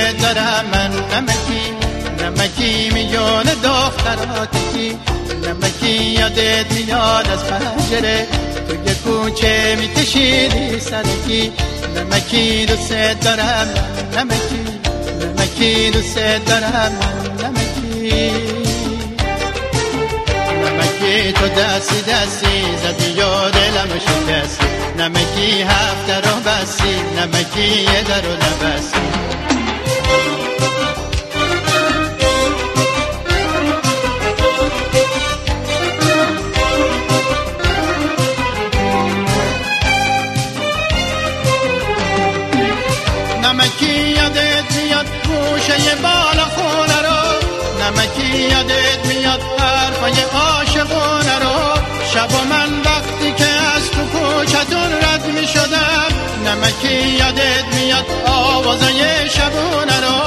دارم من نمکی میون دختراتی، نمکی یادت میاد از پنجره تو یه کوچه میکشیدی سرکی. نمکی دوست دارم نمکی دوست دارم نمکی تو دستی زدی یا دلم شکستی. نمکی هفته رو بستی، نمکی یه در رو نبستی. نمکی یادت میاد گوشه بالا خونه رو، نمکی یادت میاد حرفای عاشقونه رو. شب و من وقتی که از تو کوچتون رد میشدم، نمکی یادت میاد آوازای شبونه رو.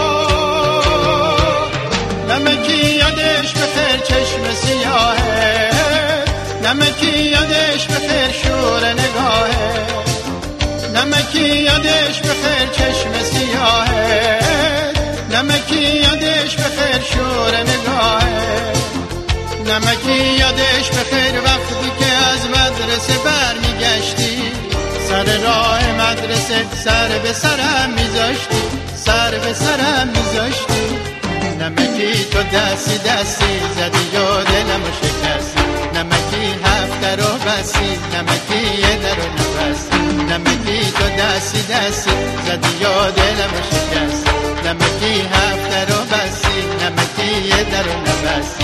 نمکی یادش بخیر چشم سیاهه، نمکی یادش بخیر شور نگاهه، نمکی یادش بخیر چشم سیاهه، نمکی یادش بخیر شور نگاهه. نمکی یادش بخیر وقتی که از مدرسه برمیگشتی، سر راه مدرسه سر به سرم میذاشتی، سر به سرم میذاشتی. نمکی تو دستی زدی یا دلم شکستی. نمکی هفته رو بستی، نمکی یه در رو نبستی. نمکی تو دستی زدی یا دلم شکستی. نمکی هفته رو بستی، نمکی یه در رو نبستی.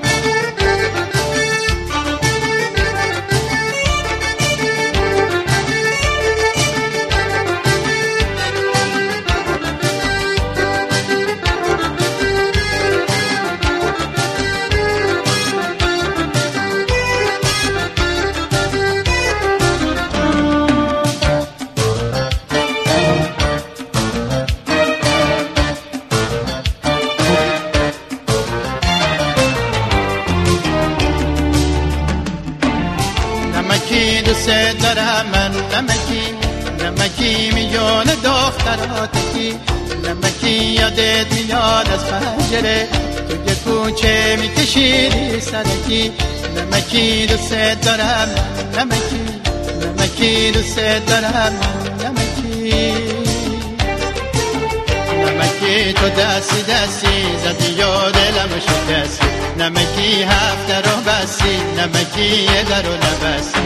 نمکی دوست دارم من نمکی میون دختراتی، نمکی یادت میاد از پنجره تو یه کوچه میکشیدی سرکی. نمکی دوست دارم نمکی دوست دارم نمکی تو دستی زدی یا دلم شکستی. نمکی هفته رو بستی، نمکی یه در رو نبستی.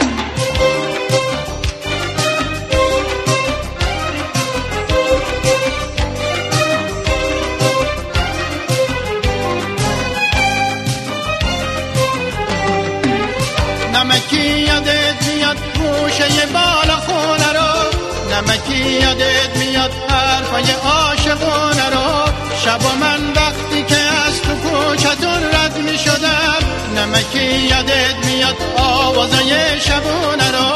نمکی یادت میاد گوشه بالا خونه رو، نمکی یادت میاد حرفای عاشقونه رو. شب و من وقتی که از تو کوچتون رد میشدم، نمکی یادت میاد آوازای شبونه رو.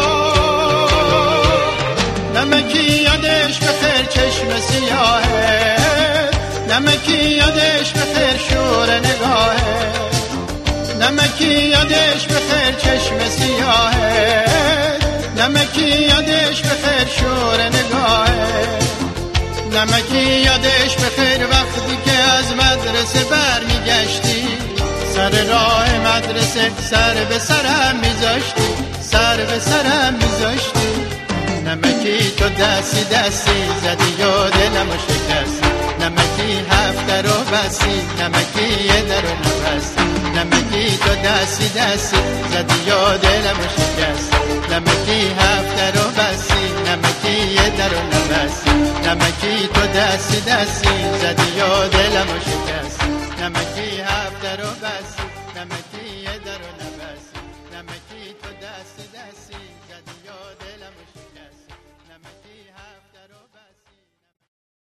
نمکی یادش بخیر چشم سیاهه، نمکی یادش بخیر شور نگاهه، نمکی یادش بخیر چشم سیاهه، نمکی یادش بخیر شور نگاهه. نمکی یادش بخیر وقتی که از مدرسه برمیگشتی، سر راه مدرسه سر به سرم میذاشتی، سر به سرم میذاشتی. نمکی تو دستی زدی یا دلم شکستی. نمکی هفته رو بستی، نمکی یه در رو نبستی. نمکی تو دستی زدی یا دلم شکستی. نمکی هفته رو بستی، نمکی یه در رو نبستی. نمکی تو دستی زدی یا دلم شکستی. نمکی هفته رو بستی.